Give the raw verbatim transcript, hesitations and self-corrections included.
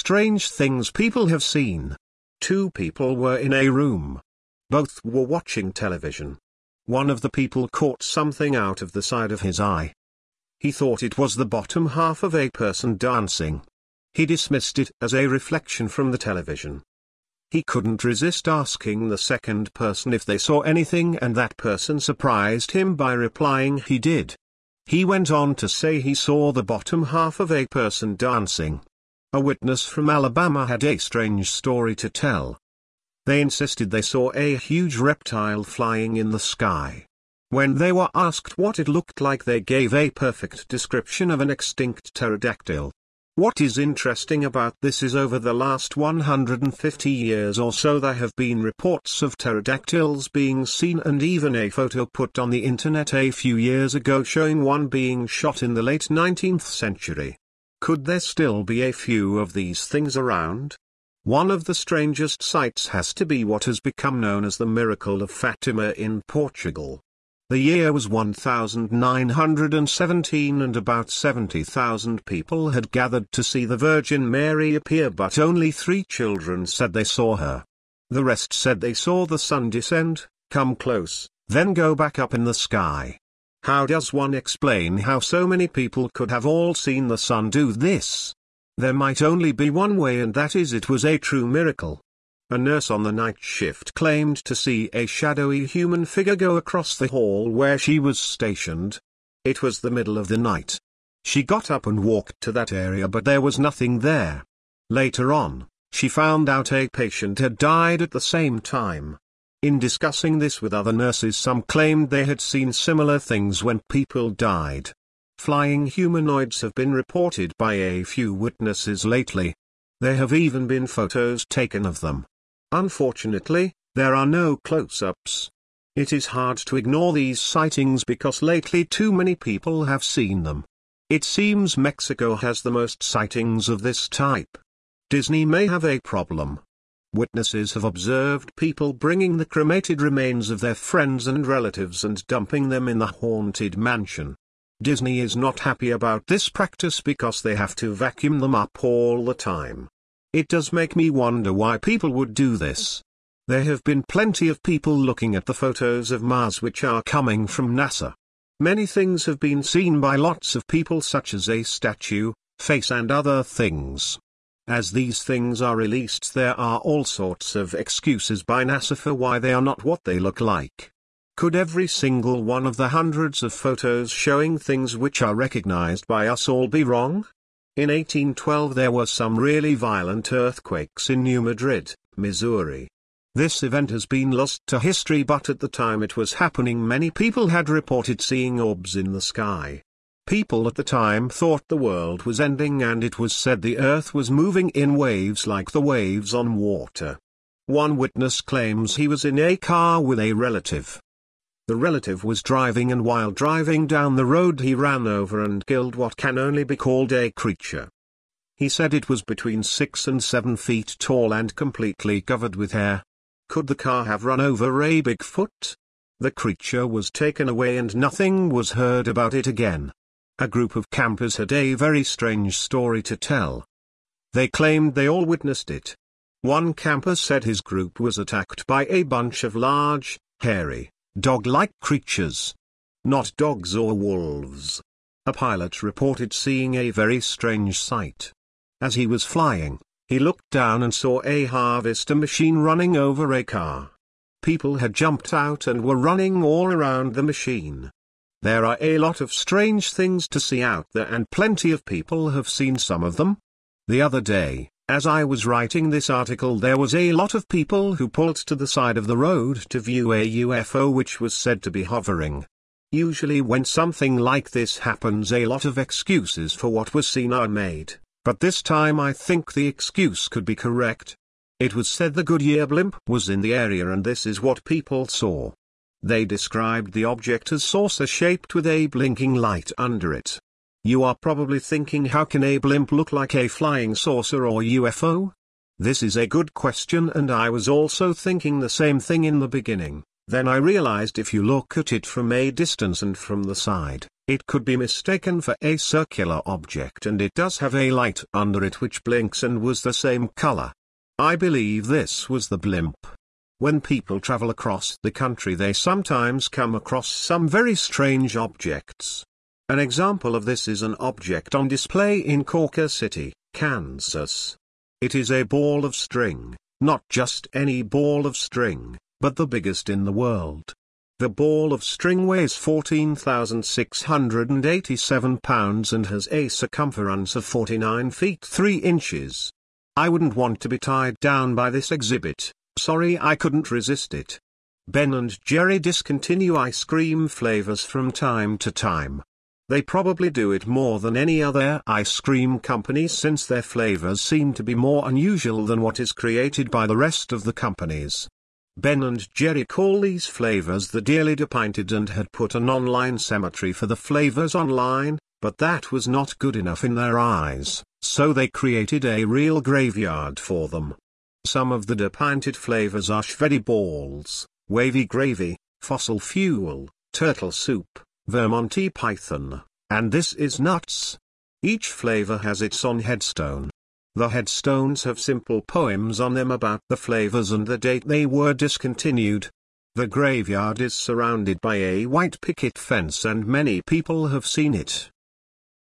strange things people have seen. Two people were in a room. Both were watching television. One of the people caught something out of the side of his eye. He thought it was the bottom half of a person dancing. He dismissed it as a reflection from the television. He couldn't resist asking the second person if they saw anything, and that person surprised him by replying he did. He went on to say he saw the bottom half of a person dancing. A witness from Alabama had a strange story to tell. They insisted they saw a huge reptile flying in the sky. When they were asked what it looked like, they gave a perfect description of an extinct pterodactyl. What is interesting about this is over the last one hundred fifty years or so there have been reports of pterodactyls being seen, and even a photo put on the internet a few years ago showing one being shot in the late nineteenth century. Could there still be a few of these things around? One of the strangest sights has to be what has become known as the Miracle of Fatima in Portugal. The year was one thousand nine hundred seventeen and about seventy thousand people had gathered to see the Virgin Mary appear, but only three children said they saw her. The rest said they saw the sun descend, come close, then go back up in the sky. How does one explain how so many people could have all seen the sun do this? There might only be one way, and that is it was a true miracle. A nurse on the night shift claimed to see a shadowy human figure go across the hall where she was stationed. It was the middle of the night. She got up and walked to that area, but there was nothing there. Later on, she found out a patient had died at the same time. In discussing this with other nurses, some claimed they had seen similar things when people died. Flying humanoids have been reported by a few witnesses lately. There have even been photos taken of them. Unfortunately, there are no close-ups. It is hard to ignore these sightings because lately too many people have seen them. It seems Mexico has the most sightings of this type. Disney may have a problem. Witnesses have observed people bringing the cremated remains of their friends and relatives and dumping them in the haunted mansion. Disney is not happy about this practice because they have to vacuum them up all the time. It does make me wonder why people would do this. There have been plenty of people looking at the photos of Mars which are coming from NASA. Many things have been seen by lots of people, such as a statue, face and other things. As these things are released, there are all sorts of excuses by NASA for why they are not what they look like. Could every single one of the hundreds of photos showing things which are recognized by us all be wrong? In eighteen twelve there were some really violent earthquakes in New Madrid, Missouri. This event has been lost to history, but at the time it was happening many people had reported seeing orbs in the sky. People at the time thought the world was ending, and it was said the earth was moving in waves like the waves on water. One witness claims he was in a car with a relative. The relative was driving, and while driving down the road he ran over and killed what can only be called a creature. He said it was between six and seven feet tall and completely covered with hair. Could the car have run over a Bigfoot? The creature was taken away and nothing was heard about it again. A group of campers had a very strange story to tell. They claimed they all witnessed it. One camper said his group was attacked by a bunch of large, hairy, dog-like creatures. Not dogs or wolves. A pilot reported seeing a very strange sight. As he was flying, he looked down and saw a harvester machine running over a car. People had jumped out and were running all around the machine. There are a lot of strange things to see out there, and plenty of people have seen some of them. The other day, as I was writing this article, there was a lot of people who pulled to the side of the road to view a U F O which was said to be hovering. Usually when something like this happens, a lot of excuses for what was seen are made, but this time I think the excuse could be correct. It was said the Goodyear blimp was in the area and this is what people saw. They described the object as saucer-shaped with a blinking light under it. You are probably thinking, how can a blimp look like a flying saucer or U F O? This is a good question, and I was also thinking the same thing in the beginning. Then I realized if you look at it from a distance and from the side, it could be mistaken for a circular object, and it does have a light under it which blinks and was the same color. I believe this was the blimp. When people travel across the country, they sometimes come across some very strange objects. An example of this is an object on display in Corker City, Kansas. It is a ball of string, not just any ball of string, but the biggest in the world. The ball of string weighs fourteen thousand six hundred eighty-seven pounds and has a circumference of forty-nine feet three inches. I wouldn't want to be tied down by this exhibit. Sorry, I couldn't resist it. Ben and Jerry discontinue ice cream flavors from time to time. They probably do it more than any other ice cream company, since their flavors seem to be more unusual than what is created by the rest of the companies. Ben and Jerry call these flavors the Dearly Depinted and had put an online cemetery for the flavors online, but that was not good enough in their eyes, so they created a real graveyard for them. Some of the depinted flavors are Shveddy balls, wavy gravy, fossil fuel, turtle soup, Vermonty python, and this is nuts. Each flavor has its own headstone. The headstones have simple poems on them about the flavors and the date they were discontinued. The graveyard is surrounded by a white picket fence and many people have seen it.